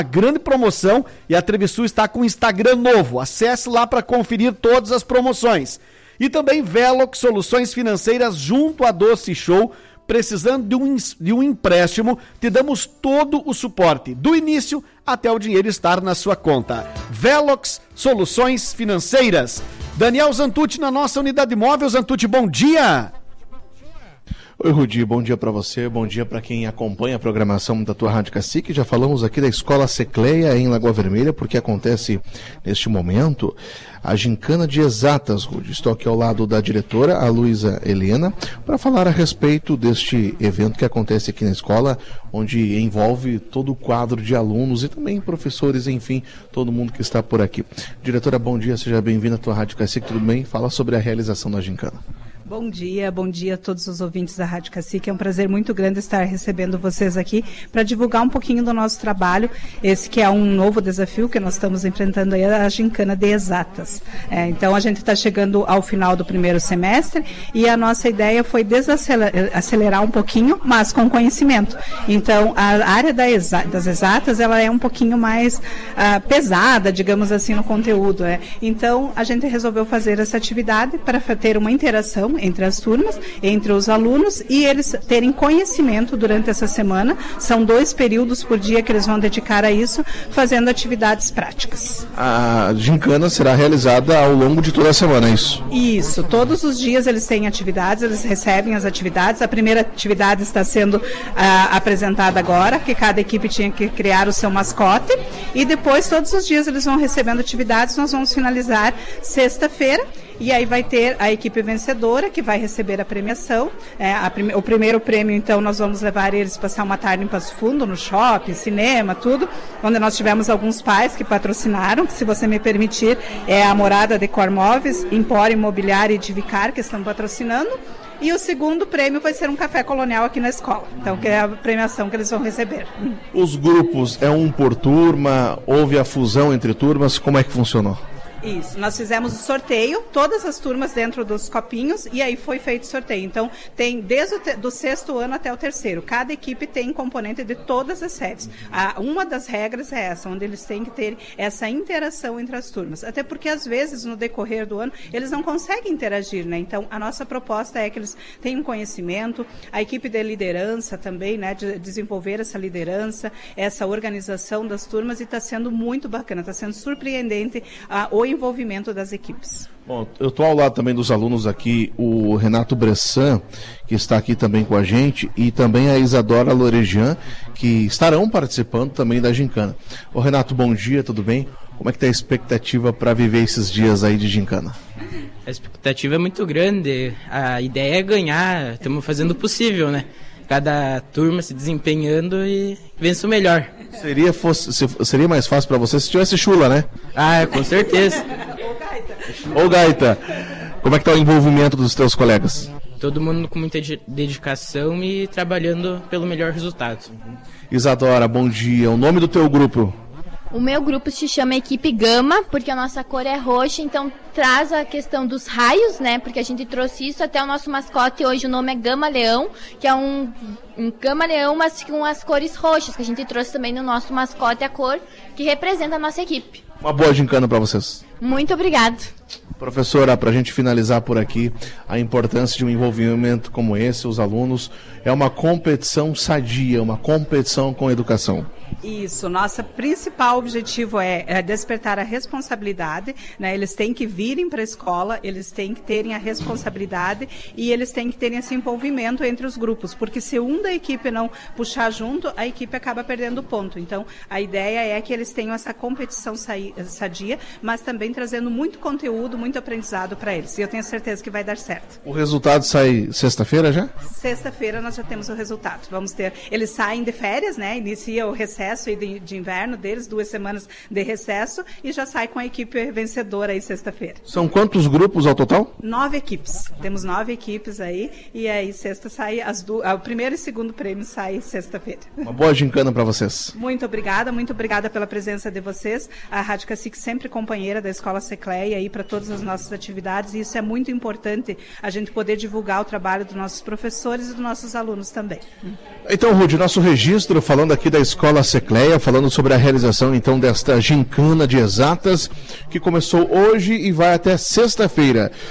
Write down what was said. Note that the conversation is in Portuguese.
grande promoção e a Trevisul está com um Instagram novo. Acesse lá para conferir todas as promoções. E também Velox Soluções Financeiras junto a Doce Show. Precisando de um empréstimo, te damos todo o suporte, do início até o dinheiro estar na sua conta. Velox Soluções Financeiras. Daniel Zantucci na nossa unidade móvel. Zantucci, bom dia! Oi, Rudi, bom dia para você, bom dia para quem acompanha a programação da tua Rádio Cacique. Já falamos aqui da Escola Secleia em Lagoa Vermelha, porque acontece neste momento a gincana de exatas, Rudi. Estou aqui ao lado da diretora, a Luísa Helena, para falar a respeito deste evento que acontece aqui na escola, onde envolve todo o quadro de alunos e também professores, enfim, todo mundo que está por aqui. Diretora, bom dia, seja bem-vinda à tua Rádio Cacique, tudo bem? Fala sobre a realização da gincana. Bom dia a todos os ouvintes da Rádio Cacique. É um prazer muito grande estar recebendo vocês aqui para divulgar um pouquinho do nosso trabalho, esse que é um novo desafio que nós estamos enfrentando aí, a gincana de exatas. Então a gente está chegando ao final do primeiro semestre e a nossa ideia foi acelerar um pouquinho, mas com conhecimento. Então a área das exatas, ela é um pouquinho mais pesada, digamos assim, no conteúdo. Então a gente resolveu fazer essa atividade para ter uma interação entre as turmas, entre os alunos e eles terem conhecimento durante essa semana. São 2 períodos por dia que eles vão dedicar a isso, fazendo atividades práticas. A gincana será realizada ao longo de toda a semana, é isso? Isso, todos os dias eles têm atividades, eles recebem as atividades. A primeira atividade está sendo apresentada agora, que cada equipe tinha que criar o seu mascote, e depois todos os dias eles vão recebendo atividades. Nós vamos finalizar sexta-feira. E aí vai ter a equipe vencedora que vai receber a premiação. O primeiro prêmio, então, nós vamos levar eles passar uma tarde em Passo Fundo, no shopping, cinema, tudo, onde nós tivemos alguns pais que patrocinaram, que, se você me permitir, é a Morada Decor Móveis, Empório Imobiliário e Divicar, que estão patrocinando. E o segundo prêmio vai ser um café colonial aqui na escola, então, que é a premiação que eles vão receber. Os grupos, é um por turma? Houve a fusão entre turmas? Como é que funcionou? Isso, nós fizemos o sorteio, todas as turmas dentro dos copinhos, e aí foi feito o sorteio. Então, tem desde do 6º ano até o 3º. Cada equipe tem componente de todas as séries. Uma das regras é essa, onde eles têm que ter essa interação entre as turmas. Até porque, às vezes, no decorrer do ano, eles não conseguem interagir, né? Então, a nossa proposta é que eles tenham conhecimento, a equipe de liderança também, né? De desenvolver essa liderança, essa organização das turmas, e está sendo muito bacana, está sendo surpreendente o envolvimento das equipes. Bom, eu estou ao lado também dos alunos aqui, o Renato Bressan, que está aqui também com a gente, e também a Isadora Loregian, que estarão participando também da gincana. Ô Renato, bom dia, tudo bem? Como é que está a expectativa para viver esses dias aí de gincana? A expectativa é muito grande, a ideia é ganhar, estamos fazendo o possível, né? Cada turma se desempenhando e vence o melhor. Seria mais fácil para você se tivesse chula, né? Ah, com certeza. Ô Gaita, como é que está o envolvimento dos teus colegas? Todo mundo com muita dedicação e trabalhando pelo melhor resultado. Isadora, bom dia. O nome do teu grupo? O meu grupo se chama Equipe Gama, porque a nossa cor é roxa, então traz a questão dos raios, né? Porque a gente trouxe isso, até o nosso mascote hoje, o nome é Gama Leão, que é um Gama Leão, mas com as cores roxas, que a gente trouxe também no nosso mascote, a cor que representa a nossa equipe. Uma boa gincana para vocês. Muito obrigado. Professora, para a gente finalizar por aqui, a importância de um envolvimento como esse, os alunos, é uma competição sadia, uma competição com educação. Isso, nosso principal objetivo é despertar a responsabilidade, né? Eles têm que virem para a escola, eles têm que terem a responsabilidade e eles têm que terem esse envolvimento entre os grupos, porque se um da equipe não puxar junto, a equipe acaba perdendo ponto. Então, a ideia é que eles tenham essa competição sadia, mas também trazendo muito conteúdo, muito aprendizado para eles. E eu tenho certeza que vai dar certo. O resultado sai sexta-feira já? Sexta-feira nós já temos o resultado. Vamos ter, eles saem de férias, né? Inicia o recesso de inverno deles, 2 semanas de recesso, e já sai com a equipe vencedora aí sexta-feira. São quantos grupos ao total? 9 equipes. Temos 9 equipes aí, e aí sexta sai o primeiro e segundo prêmio sai sexta-feira. Uma boa gincana para vocês. Muito obrigada pela presença de vocês. A Rádio Cacique sempre companheira da Escola Secleia aí para todas as nossas atividades, e isso é muito importante, a gente poder divulgar o trabalho dos nossos professores e dos nossos alunos também. Então, Rudy, nosso registro, falando aqui da Escola Secleia, falando sobre a realização então desta gincana de exatas, que começou hoje e vai até sexta-feira.